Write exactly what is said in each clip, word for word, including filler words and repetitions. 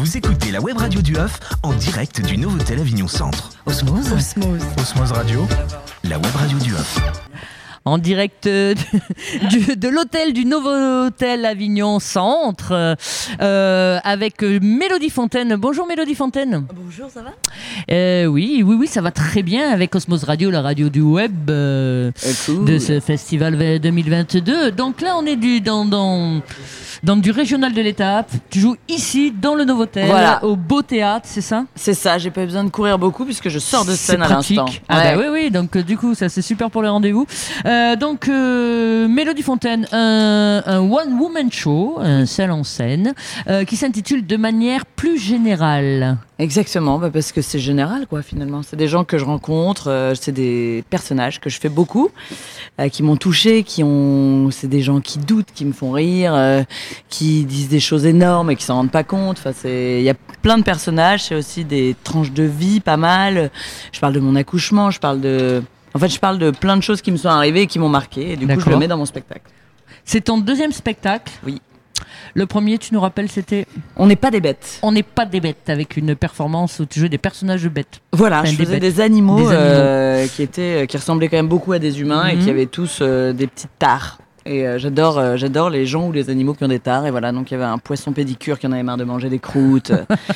Vous écoutez la web radio du Off en direct du Novotel Avignon Centre. Osmose. Osmose. Osmose Radio, la web radio du Off. En direct de, du, de l'hôtel du Novotel Avignon Centre euh, avec Mélodie Fontaine. Bonjour Mélodie Fontaine. Bonjour, ça va euh, Oui, oui, oui, ça va très bien avec Osmose Radio, la radio du web euh, cool. de ce festival deux mille vingt-deux. Donc là, on est du, dans, dans, dans du régional de l'étape. Tu joues ici, dans le Novotel, voilà. Au Beau Théâtre, c'est ça? C'est ça, j'ai pas besoin de courir beaucoup puisque je sors de scène à l'instant. Ah ouais. Bah oui, oui, donc du coup, ça c'est super pour les rendez-vous. Euh, donc, euh, Mélodie Fontaine, un, un one-woman show, un seul en scène, euh, qui s'intitule De manière plus générale. Exactement, bah parce que c'est général, quoi, finalement. C'est des gens que je rencontre, euh, c'est des personnages que je fais beaucoup, euh, qui m'ont touché, qui ont, c'est des gens qui doutent, qui me font rire, euh, qui disent des choses énormes et qui s'en rendent pas compte. Enfin, c'est, il y a plein de personnages, c'est aussi des tranches de vie, pas mal. Je parle de mon accouchement, je parle de... En fait, je parle de plein de choses qui me sont arrivées et qui m'ont marqué. Et du D'accord. coup, je le mets dans mon spectacle. C'est ton deuxième spectacle ? Oui. Le premier, tu nous rappelles, c'était... On n'est pas des bêtes. On n'est pas des bêtes, avec une performance où tu jouais des personnages de bêtes. Voilà, enfin, je des faisais bêtes. des animaux, des animaux. Euh, qui, étaient, qui ressemblaient quand même beaucoup à des humains mm-hmm. et qui avaient tous euh, des petites tares. Et euh, j'adore, euh, j'adore les gens ou les animaux qui ont des tares. Et voilà, donc il y avait un poisson pédicure qui en avait marre de manger des croûtes.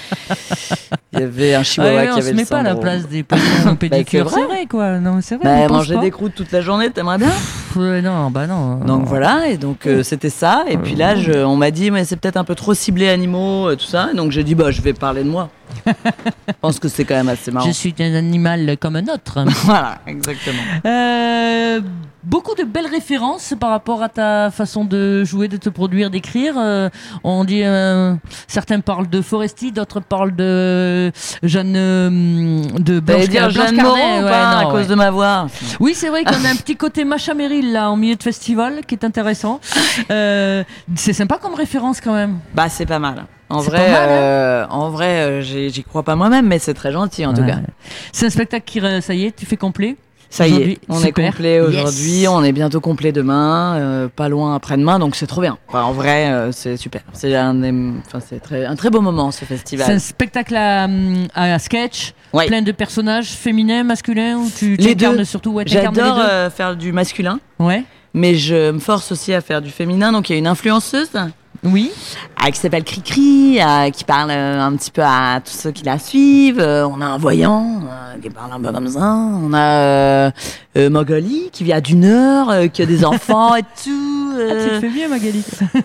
Il y avait un chihuahua ah ouais, qui on avait se le met pas à la place des poissons pédicures. bah, c'est, vrai. c'est vrai, quoi. Non, c'est vrai. Bah, manger pas. Des croûtes toute la journée, t'aimerais bien euh, Non, bah non. Donc non. Voilà, et donc euh, c'était ça. Et puis là, je, on m'a dit, mais c'est peut-être un peu trop ciblé animaux, euh, tout ça. Et donc j'ai dit, bah, je vais parler de moi. Je pense que c'est quand même assez marrant. Je suis un animal comme un autre. Voilà, exactement. Euh, beaucoup de belles références par rapport à ta façon de jouer, de te produire, d'écrire. Euh, on dit, euh, certains parlent de Foresti, d'autres parlent de Jeanne, euh, de Blanche, dire Blanche Jeanne Carnet, Moreau, ouais, pas, non, à cause ouais. de ma voix. Oui, c'est vrai qu'on a un petit côté Macha Merrill là en milieu de festival qui est intéressant. Euh, c'est sympa comme référence quand même. Bah c'est pas mal. En c'est vrai, mal, hein euh, en vrai, euh, j'y, j'y crois pas moi-même, mais c'est très gentil en ouais. tout cas. C'est un spectacle qui, ça y est, tu fais complet. Ça y est, on Super. est complet aujourd'hui, yes. On est bientôt complet demain, euh, pas loin après-demain, donc c'est trop bien. Enfin, en vrai, euh, c'est super. C'est un, des, enfin, c'est très, un très beau moment ce festival. C'est un spectacle à, à sketch, ouais. Plein de personnages féminins, masculins, ou tu, tu incarnes surtout ouais, J'adore euh, faire du masculin, ouais. Mais je me force aussi à faire du féminin, donc il y a une influenceuse. Oui. Ah, qui s'appelle Cricri, euh, qui parle euh, un petit peu à tous ceux qui la suivent. Euh, on a un voyant euh, qui parle un peu comme ça. On a euh, euh, Magali qui vient du Nord, euh, qui a des enfants et tout. Euh... Ah, tu le fais bien, Magali.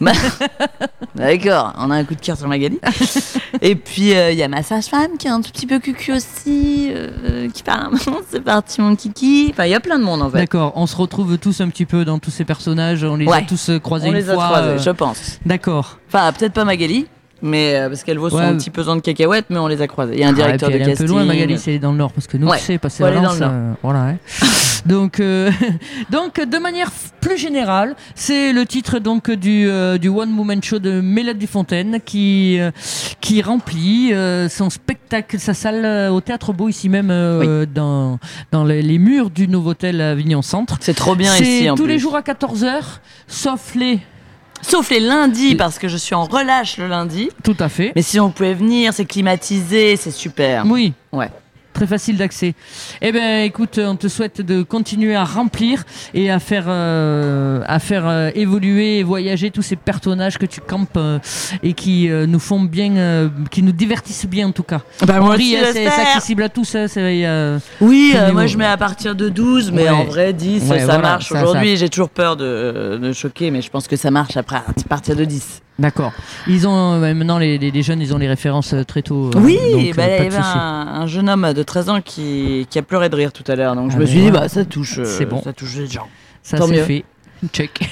D'accord, on a un coup de cœur sur Magali. Et puis il euh, y a ma sage-femme qui est un tout petit peu cucu aussi, euh, qui parle. C'est parti mon kiki. Enfin, il y a plein de monde en fait. D'accord, on se retrouve tous un petit peu dans tous ces personnages. On les ouais. a tous croisés on une les fois. A croisés, euh... je pense. D'accord. Enfin, peut-être pas Magali, mais euh, parce qu'elle vaut ouais. son petit pesant de cacahuètes, mais on les a croisés. Il y a un directeur ah, de casting. Elle est un peu loin, Magali, c'est dans le Nord, parce que nous, ouais. tu sais, passer ouais, Valence, euh, voilà. Hein. donc, euh, donc, de manière plus générale, c'est le titre donc du euh, du One Woman Show de Mélodie Fontaine qui euh, qui remplit euh, son spectacle, sa salle euh, au Théâtre Beau ici même euh, oui. dans dans les, les murs du Novotel Avignon Centre. C'est trop bien c'est ici. C'est en tous plus. les jours à quatorze heures, sauf les Sauf les lundis, parce que je suis en relâche le lundi. Tout à fait. Mais si on pouvait venir, c'est climatisé, c'est super. Oui. Ouais. Très facile d'accès. Eh bien, écoute, on te souhaite de continuer à remplir et à faire, euh, à faire euh, évoluer et voyager tous ces personnages que tu campes euh, et qui euh, nous font bien, euh, qui nous divertissent bien en tout cas. Bah, moi Henri, aussi, c'est, c'est accessible à tous. Hein, c'est, euh, oui, euh, moi je mets à partir de douze, mais ouais. En vrai dix, ouais, ça voilà, marche ça, aujourd'hui. Ça... J'ai toujours peur de, de choquer, mais je pense que ça marche après à partir de dix. D'accord. Ils ont euh, maintenant les, les, les jeunes, ils ont les références euh, très tôt. Euh, oui, donc, bah, euh, il y avait un, un jeune homme de treize ans qui, qui a pleuré de rire tout à l'heure. Donc ah je me suis voilà. dit, bah ça touche, euh, c'est bon. ça touche les gens. Ça Tant c'est mieux. fait. Check.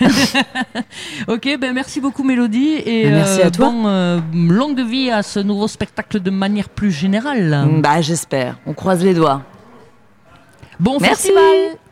Ok, ben merci beaucoup Mélodie et merci euh, à toi. Bon, euh, longue vie à ce nouveau spectacle de manière plus générale. Bah j'espère. On croise les doigts. Bon merci. festival.